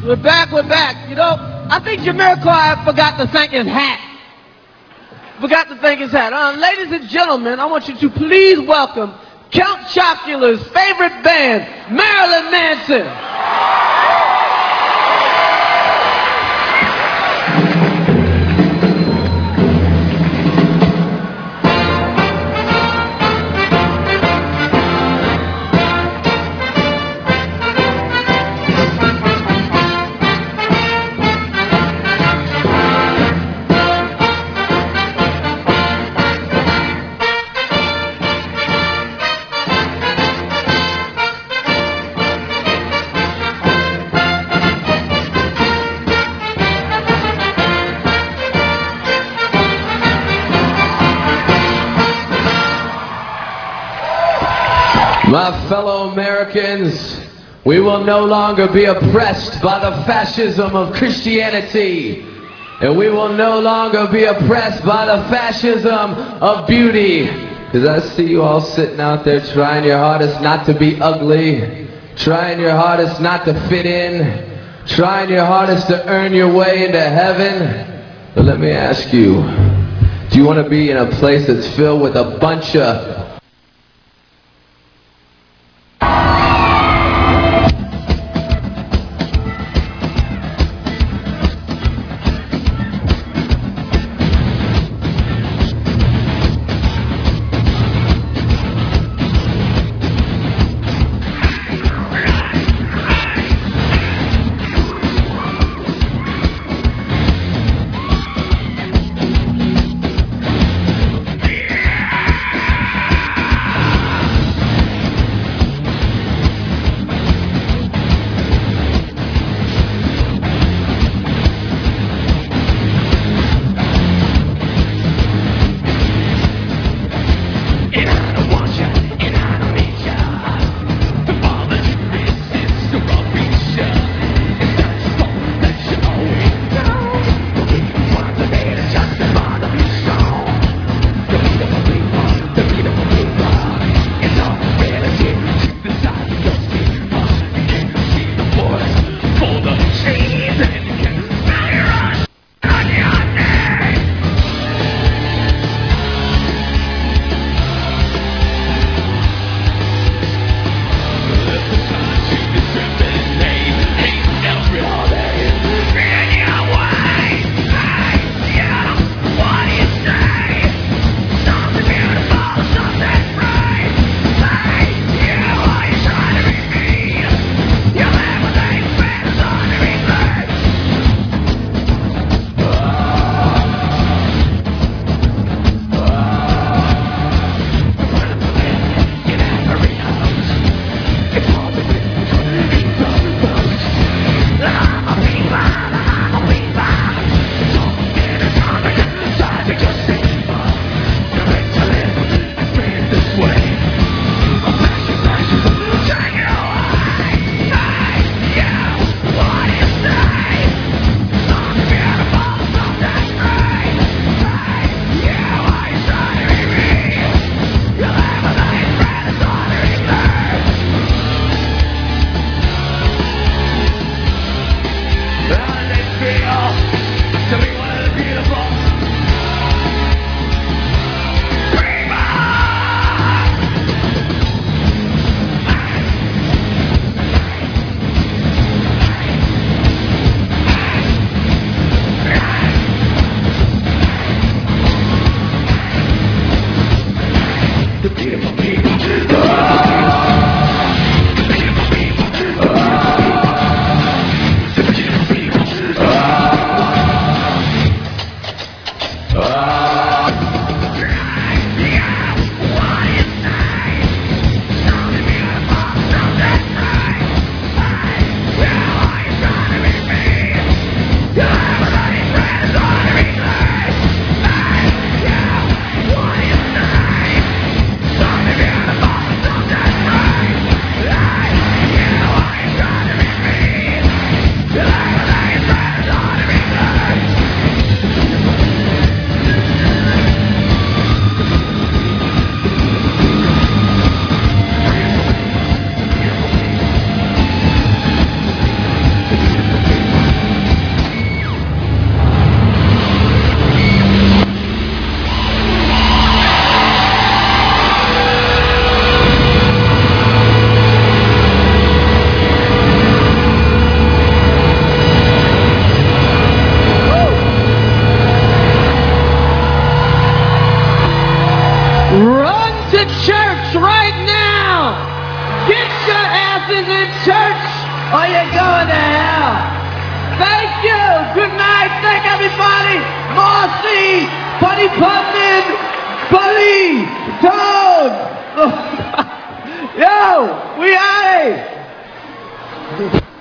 We're back, we're back. You know, I think Jamiroquai forgot to thank his hat. Forgot to thank his hat. Ladies and gentlemen, I want you to please welcome Count Chocula's favorite band, Marilyn Manson. My fellow Americans, we will no longer be oppressed by the fascism of Christianity. And we will no longer be oppressed by the fascism of beauty. Because I see you all sitting out there trying your hardest not to be ugly, trying your hardest not to fit in, trying your hardest to earn your way into heaven. But let me ask you, do you want to be in a place that's filled with a bunch of Are you going to hell? Thank you. Good night. Thank everybody. Marcy, Buddy Putman, Buddy, Toad. Yo, we out.